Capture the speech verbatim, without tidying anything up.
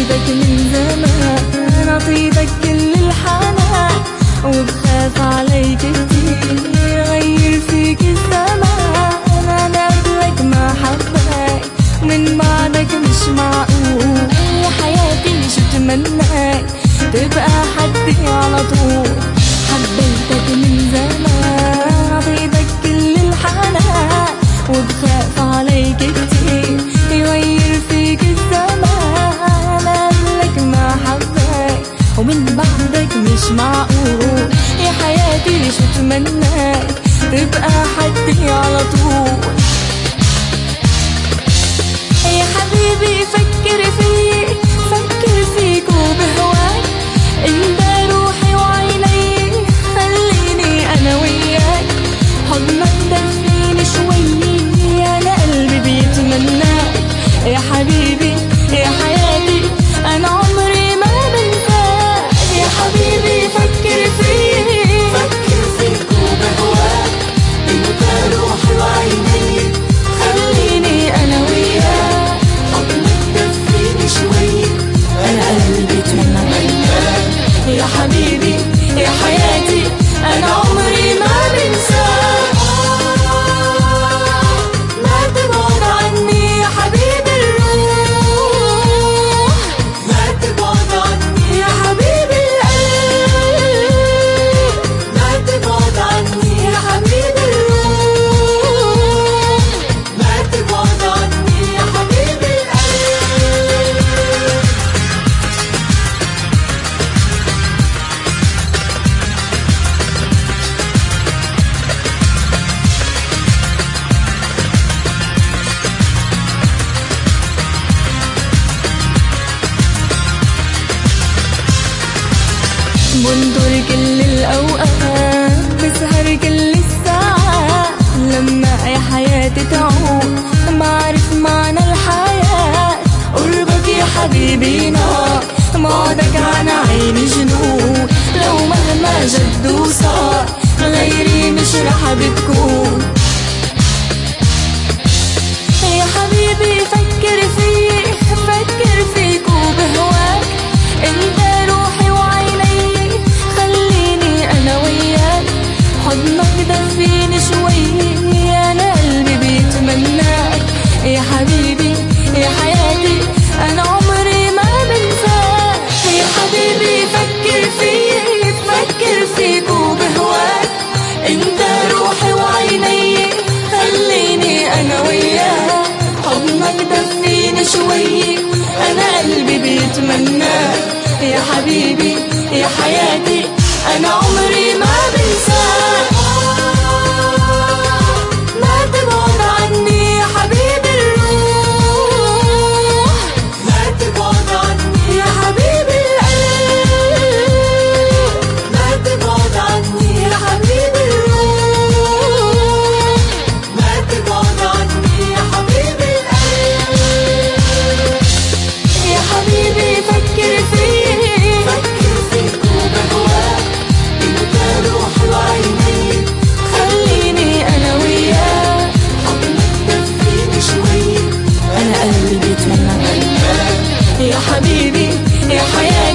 بعدك من زمان، عطيتك كل الحنان وبخاف عليك كتير غير فيك الزمان. انا قبلك ما حبك من بعدك مش معقول، يا حياتي شو تمناك تبقى حدي على طول. حبيتك من زمان، عطيتك كل الحنان وبخاف عليك كتير يغير فيك الزمان. انا قبلك ما حبك ومن بعدك مش معقول، يا حياتي شو تمناك تبقى حدي على طول. يا حبيبي فكر فيك، فكر فيك وبهواك، انت روحي وعيني خليني انا وياك. حضنك دفيني شوي انا قلبي بيتمناك. يا حبيبي يا حياتي انا عمري ما بنساك. يا حبيبي فكر فيك، فكر فيك وبهواك، انت روحي وعيني خليني انا وياك. حضنك دفيني شوي انا قلبي بيتمناك. يا حبيبي يا حياتي انا عمري ما بنساك. ما تبعد عني يا حبيبي الروح، ما تبعد عني يا حبيبي القلب، ما تبعد عني يا حبيبي الروح. ما تبعد عني يا حبيبي القلب. بنطر كل الأوقات، بسهر كل الساعات، لما يا حياتي تعود بعرف معنى الحياة. قربك يا حبيبي نار، بعدك عن عيني جنون، لو مهما جد وصار غيري مش رح بتكون. يا حبيبي فكر فيك، فكر فيك وبهواك، انت روحي وعيني خليني انا وياك. حضنك دفيني شوي انا قلبي بيتمناك. يا حبيبي يا حياتي انا عمري ما بنساك. يا حبيبي فكر فيك، فكر فيك وبهواك، انت روحي وعيني خليني انا وياك. حضنك دفيني شوي انا قلبي بيتمناك. يا حبيبي يا حياتي انا عمري ما بنساك. ما تبعد عني يا حبيبي الروح، ما تبعد عني يا حبيبي القلب، ما تبعد عني يا حبيبي الروح. ما تبعد عني يا حبيبي القلب. يا حبيبي فكر فيك، فكر فيك وبهواك، انت روحي وعيني خليني انا وياك. حضنك دفيني شوي انا قلبي بيتمناك. يا حبيبي يا حياتي